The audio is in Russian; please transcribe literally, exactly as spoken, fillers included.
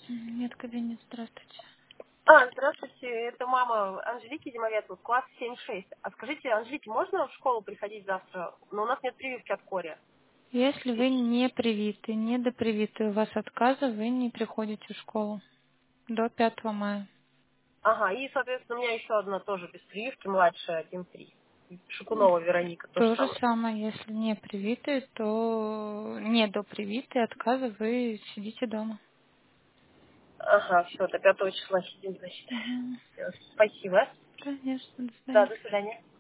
Нет, кабинет, здравствуйте. А, здравствуйте, это мама Анжелики Зимовецкой, класс семь шесть. А скажите, Анжелике, можно в школу приходить завтра? Но у нас нет прививки от кори. Если вы не привиты, не допривиты, у вас отказа, вы не приходите в школу до пятого мая. Ага, и, соответственно, у меня еще одна тоже без прививки, младшая, один три. Шукунова Вероника, то же То же самое. самое, если не привиты, то не допривиты, отказа, вы сидите дома. Ага, все, до пятого числа сидим, значит. Угу. Всё, спасибо. Конечно, до Да, свидания. до свидания.